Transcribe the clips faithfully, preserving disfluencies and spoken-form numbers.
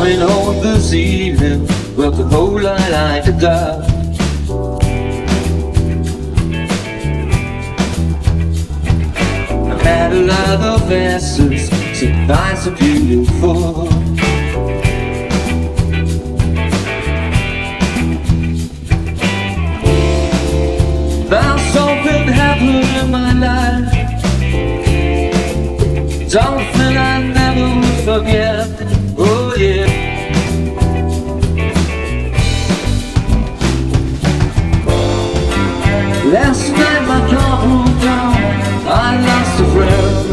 Going home this evening, with the whole I like to die. I've had a lot of answers, so nice and beautiful. Now something happened in my life, something I never will forget. Oh yeah. Last night my car broke down, I lost a friend.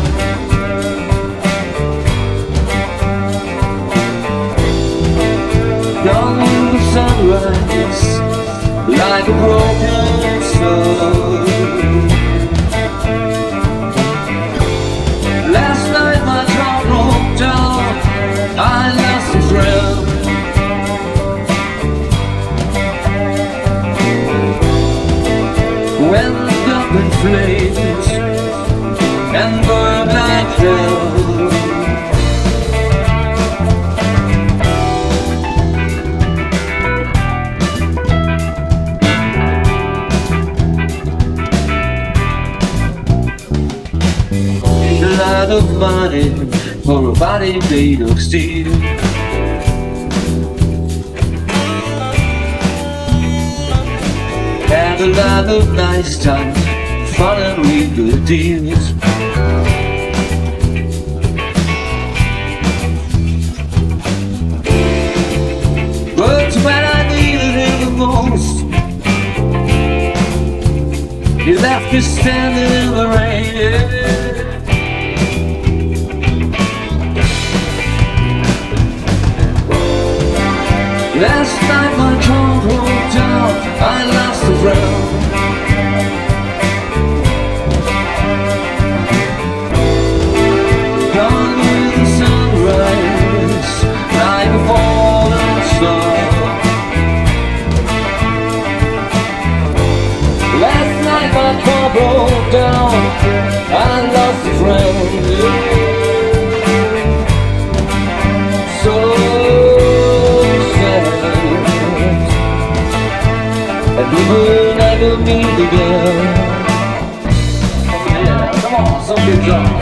Gone with the sunrise, like a broken soul. Last night my car broke down, I lost a friend. Went up in flames and burned like hell. A lot of money for a body made of steel. Had a lot of nice time, fun and real good deals. But when I needed him the most, he left me standing in the rain. Yeah. Last night my car broke down, I lost a friend. Gone with the sunrise, like a falling star. Last night my car broke down, I lost a friend. So and we will never meet again. Yeah, come on, some good job.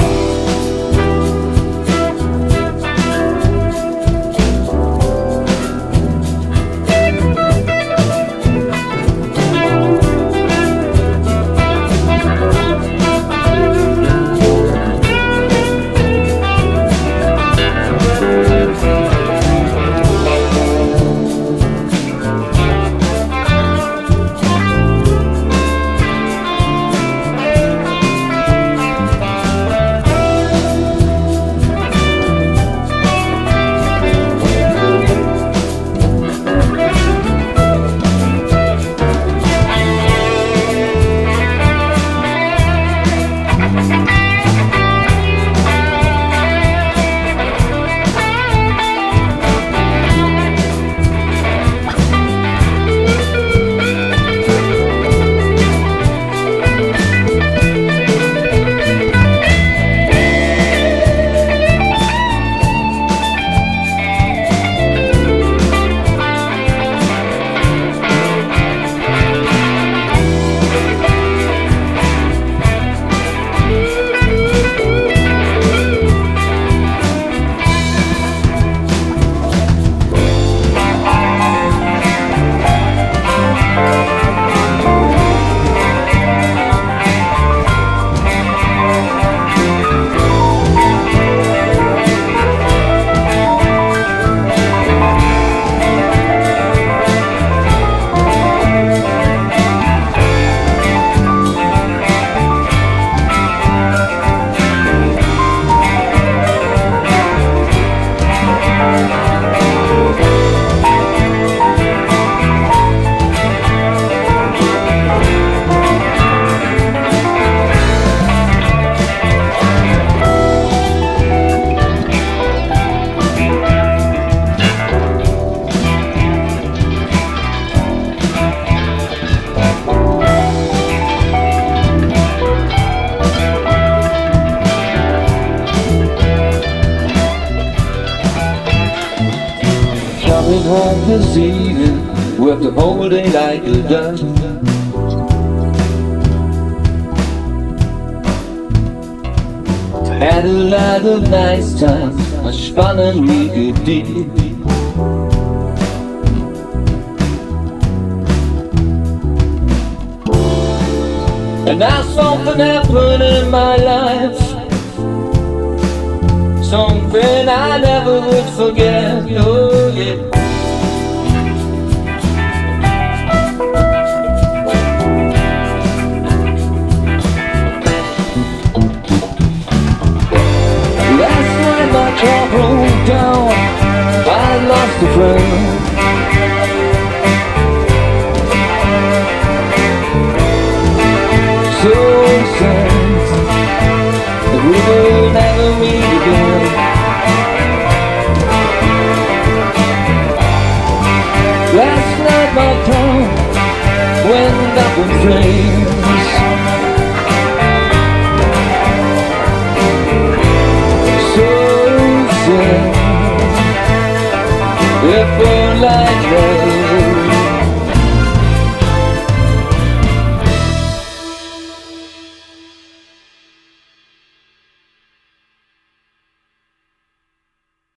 home this evening, worked the whole day like a duck. Had a lot of nice times, much fun and we could do. And now something happened in my life, something I never would forget. Oh yeah. Last night my car broke down, I lost a friend. So sad that we will never meet again. Last night my car went up in flames. So sad, it burned like love.